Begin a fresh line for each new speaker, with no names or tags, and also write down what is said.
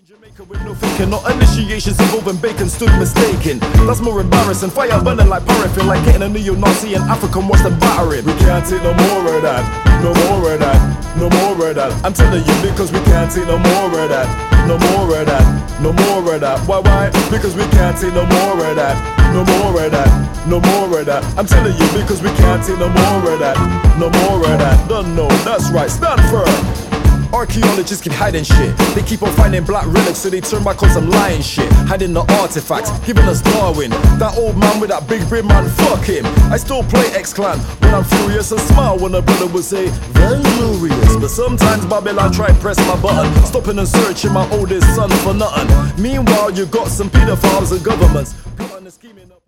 Jamaica with no thinking, not initiations involving bacon stood mistaken. That's more embarrassing, fire burning like paraffin, like getting a neo-Nazi and African worse than battering. We can't take no more of that, no more of that, no more of that. I'm telling you because we can't take no more of that, no more of that, no more of that. Why? Because we can't take no more of that, no more of that, no more of that. I'm telling you because we can't take no more of that, no more of that. Don't know, that's right, stand firm. Archaeologists keep hiding shit. They keep on finding black relics, so they turn back on some lying shit. Hiding the artifacts, giving us Darwin. That old man with that big beard, man, fuck him. I still play X-Clan when I'm furious and smile when a brother would say, very glorious. But sometimes Babylon try press my button, stopping and searching my oldest son for nothing. Meanwhile, you got some pedophiles and governments plotting and scheming up.